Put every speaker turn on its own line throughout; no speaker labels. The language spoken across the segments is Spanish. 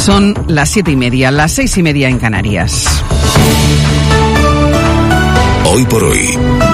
Son las 7:30, las 6:30 en Canarias.
Hoy por hoy,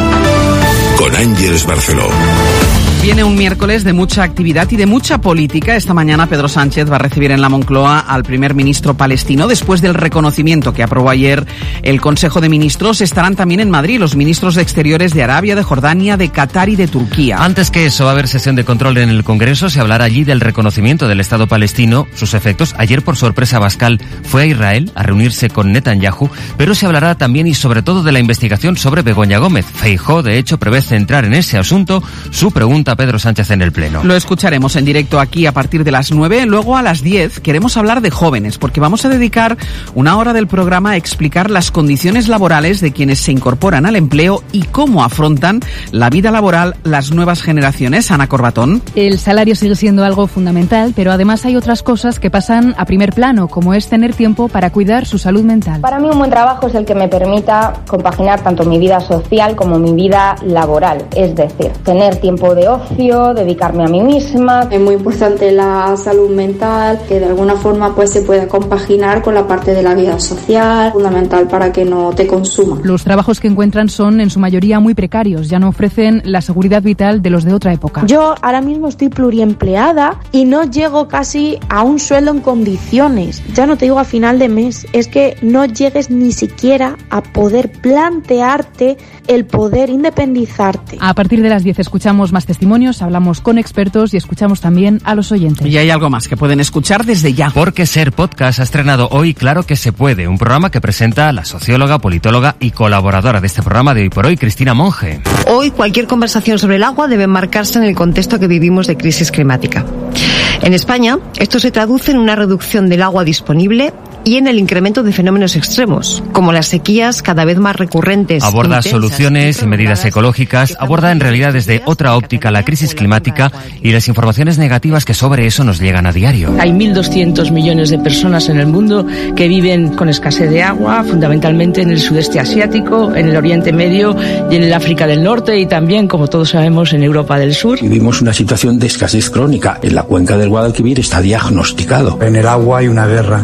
con Ángeles Barceló.
Viene un miércoles de mucha actividad y de mucha política. Esta mañana Pedro Sánchez va a recibir en la Moncloa al primer ministro palestino. Después del reconocimiento que aprobó ayer el Consejo de Ministros, estarán también en Madrid los ministros de Exteriores de Arabia, de Jordania, de Qatar y de Turquía.
Antes que eso, va a haber sesión de control en el Congreso. Se hablará allí del reconocimiento del Estado palestino, sus efectos. Ayer, por sorpresa, Abascal fue a Israel a reunirse con Netanyahu, pero se hablará también y sobre todo de la investigación sobre Begoña Gómez. Feijóo, de hecho, prevé centrar en ese asunto su pregunta a Pedro Sánchez en el Pleno.
Lo escucharemos en directo aquí a partir de las 9. Luego a las 10 queremos hablar de jóvenes, porque vamos a dedicar una hora del programa a explicar las condiciones laborales de quienes se incorporan al empleo y cómo afrontan la vida laboral las nuevas generaciones. Ana Corbatón.
El salario sigue siendo algo fundamental, pero además hay otras cosas que pasan a primer plano, como es tener tiempo para cuidar su salud mental.
Para mí un buen trabajo es el que me permita compaginar tanto mi vida social como mi vida laboral, es decir, tener tiempo de ocio, dedicarme a mí misma.
Es muy importante la salud mental, que de alguna forma pues se pueda compaginar con la parte de la vida social, fundamental para que no te consuma.
Los trabajos que encuentran son en su mayoría muy precarios, ya no ofrecen la seguridad vital de los de otra época.
Yo ahora mismo estoy pluriempleada y no llego casi a un sueldo en condiciones. Ya no te digo a final de mes, es que no llegues ni siquiera a poder plantearte el poder independizarte.
A partir de las 10 escuchamos más testimonios, hablamos con expertos y escuchamos también a los oyentes.
Y hay algo más que pueden escuchar desde ya.
Porque Ser Podcast ha estrenado hoy Claro que se puede, un programa que presenta la socióloga, politóloga y colaboradora de este programa de Hoy por Hoy, Cristina Monge.
Hoy cualquier conversación sobre el agua debe marcarse en el contexto que vivimos de crisis climática. En España, esto se traduce en una reducción del agua disponible y en el incremento de fenómenos extremos, como las sequías cada vez más recurrentes.
Aborda
intensas,
soluciones y medidas ecológicas, aborda en realidad desde otra óptica la crisis climática y las informaciones negativas que sobre eso nos llegan a diario.
Hay 1.200 millones de personas en el mundo que viven con escasez de agua, fundamentalmente en el sudeste asiático, en el Oriente Medio y en el África del Norte y también, como todos sabemos, en Europa del Sur.
Vivimos una situación de escasez crónica. En la cuenca del Guadalquivir está diagnosticado.
En el agua hay una guerra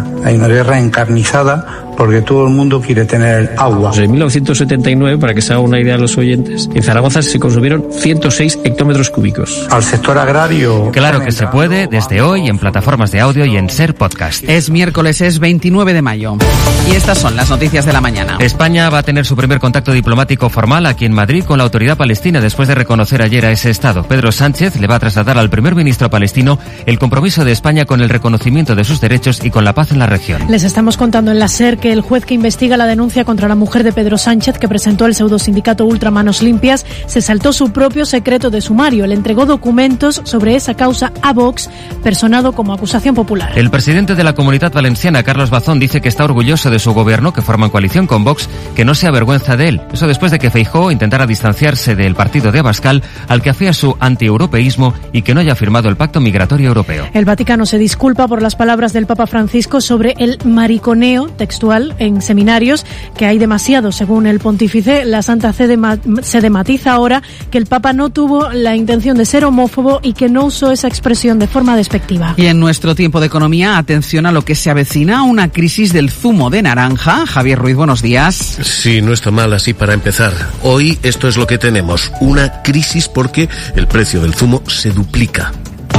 encarnizada porque todo el mundo quiere tener agua.
En 1979, para que se haga una idea a los oyentes, en Zaragoza se consumieron 106 hectómetros cúbicos.
Al sector agrario...
Claro que se puede, desde hoy, en plataformas de audio y en Ser Podcast.
Es miércoles, es 29 de mayo. Y estas son las noticias de la mañana.
España va a tener su primer contacto diplomático formal aquí en Madrid con la autoridad palestina después de reconocer ayer a ese Estado. Pedro Sánchez le va a trasladar al primer ministro palestino el compromiso de España con el reconocimiento de sus derechos y con la paz en la región.
Les estamos contando en la SER que el juez que investiga la denuncia contra la mujer de Pedro Sánchez, que presentó el pseudosindicato Ultra Manos Limpias, se saltó su propio secreto de sumario. Le entregó documentos sobre esa causa a Vox, personado como acusación popular.
El presidente de la Comunitat Valenciana, Carlos Bazón, dice que está orgulloso de su gobierno, que forma en coalición con Vox, que no se avergüenza de él. Eso después de que Feijóo intentara distanciarse del partido de Abascal, al que afea su antieuropeísmo y que no haya firmado el Pacto Migratorio Europeo.
El Vaticano se disculpa por las palabras del Papa Francisco sobre el mariconeo textual en seminarios, que hay demasiado, según el pontífice. La Santa Sede matiza ahora que el Papa no tuvo la intención de ser homófobo y que no usó esa expresión de forma despectiva.
Y en nuestro tiempo de economía, atención a lo que se avecina, una crisis del zumo de naranja. Javier Ruiz, buenos días.
Sí, no está mal así para empezar. Hoy esto es lo que tenemos, una crisis porque el precio del zumo se duplica.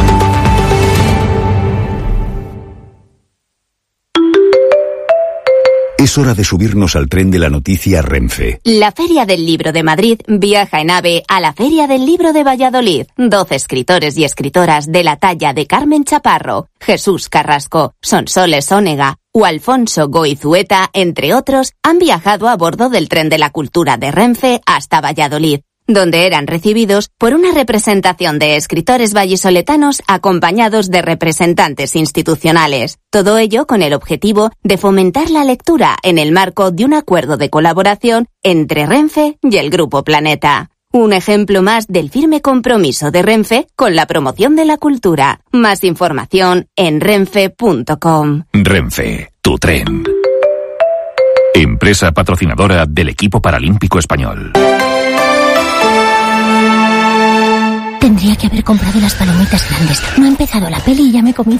Es hora de subirnos al tren de la noticia Renfe.
La Feria del Libro de Madrid viaja en AVE a la Feria del Libro de Valladolid. 12 escritores y escritoras de la talla de Carmen Chaparro, Jesús Carrasco, Sonsoles Onega o Alfonso Goizueta, entre otros, han viajado a bordo del tren de la cultura de Renfe hasta Valladolid, donde eran recibidos por una representación de escritores vallisoletanos acompañados de representantes institucionales. Todo ello con el objetivo de fomentar la lectura en el marco de un acuerdo de colaboración entre Renfe y el Grupo Planeta. Un ejemplo más del firme compromiso de Renfe con la promoción de la cultura. Más información en renfe.com.
Renfe, tu tren. Empresa patrocinadora del equipo paralímpico español.
Tendría que haber comprado las palomitas grandes. No ha empezado la peli y ya me he comido